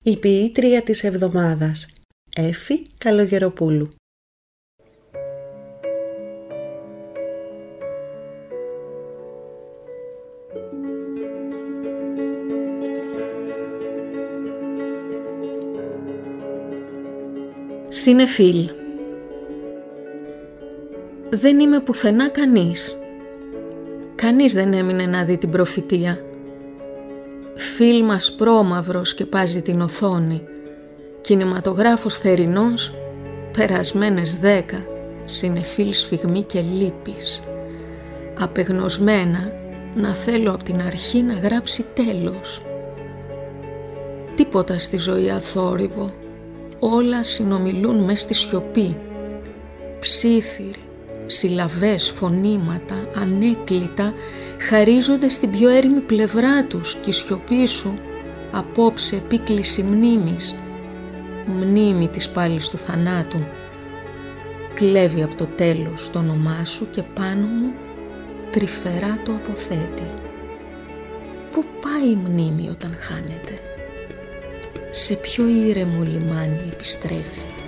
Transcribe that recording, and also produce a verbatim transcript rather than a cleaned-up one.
Η ποιήτρια της εβδομάδας, Έφη Καλογεροπούλου. Συνεφίλ. Δεν είμαι πουθενά κανείς. Κανείς δεν έμεινε να δει την προφητεία. Φιλμ ασπρόμαυρο σκεπάζει την οθόνη. Κινηματογράφος θερινός, περασμένες δέκα, συνεφίλ σφιγμή και λύπης. Απεγνωσμένα να θέλω από την αρχή να γράψει τέλος. Τίποτα στη ζωή αθόρυβο, όλα συνομιλούν μες στη σιωπή. Ψίθυροι, συλλαβές, φωνήματα, ανέκλητα χαρίζονται στην πιο έρημη πλευρά τους κι η σιωπή σου απόψε επίκληση μνήμης, μνήμη της πάλης του θανάτου, κλέβει από το τέλος το όνομά σου και πάνω μου τρυφερά το αποθέτει. Πού πάει η μνήμη όταν χάνεται? Σε ποιο ήρεμο λιμάνι επιστρέφει?